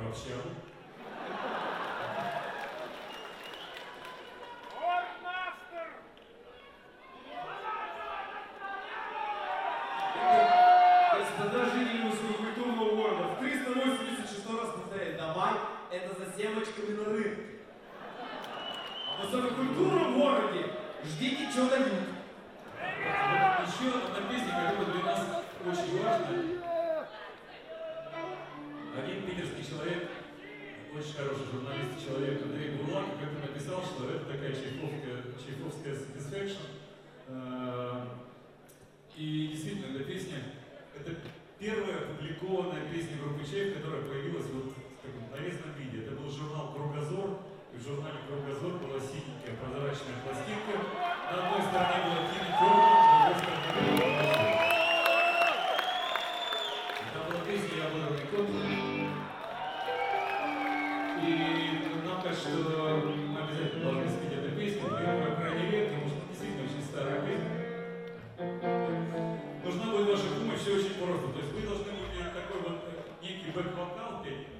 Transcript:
в общагу. Господа жители высококультурного города, в 386 раз повторяю, давай, это за семечками на рынке. А в высококультурном городе ждите, что дают. Вот еще одна песня, которая для нас очень важна. Один питерский человек, очень хороший журналист, человек Андрей Бурлак, как-то написал, что это такая чайковская satisfaction. И действительно, эта песня, это первая опубликованная песня группы Чайф, которая появилась вот в таком нарезанном виде. Это был журнал «Кругозор», и в журнале «Кругозор» была синенькая прозрачная пластинка. На одной стороне была Тина Тернер, на другой стороне была Тина. Там была песня «Я ободранный кот». И нам кажется, что мы обязательно должны спеть эту песню, но ее крайне редко, потому что действительно очень старая песня. Нужна будет ваша помощь, все очень просто. То есть вы должны будете такой вот некий бэк-вокал петь.